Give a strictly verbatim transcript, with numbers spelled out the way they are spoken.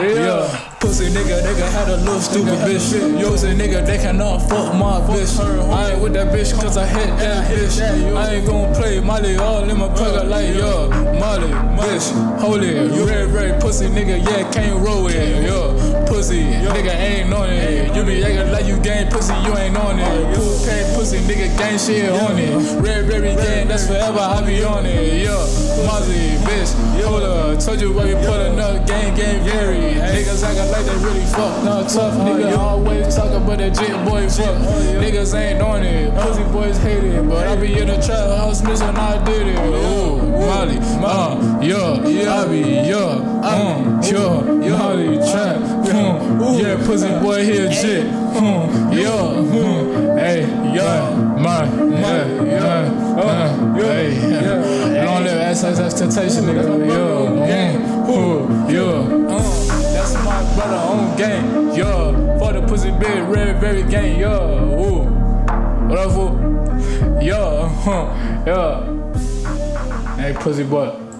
yeah. Pussy nigga, they can have a little stupid bitch. Pussy nigga, they cannot fuck my bitch. I ain't with that bitch cause I hit that bitch. I ain't gon' play Molly all in my pocket like yo. Molly, bitch, holy, red, red pussy nigga, yeah, can't roll it, yo. Pussy, nigga ain't on it. You be acting like you gang pussy, you ain't on it. Pool cane pussy, nigga gang shit on it. Red, red gang, that's forever, I be on it, yo. Molly, bitch, hold up, told you where you pulling up, gang, gang, very. Niggas acting like they really fuck, no tough, nigga. Always talk about that jit boy fuck. Niggas ain't on it, pussy boys hate it, but I be in the trap house missing, I did it. Ooh, Molly, uh, yeah, I be, yeah, um, yeah, Molly trap, um, yeah, pussy boy here shit, um, yeah, um, hey, yeah, my, yeah, yeah, uh, hey, yeah, long live S S S Temptation, nigga, yeah, um, yeah, um. That's my brother on gang, yeah. For the pussy big, red, very gang, yeah. Ooh, what up, fool? Yeah, huh, yeah. Hey, pussy boy.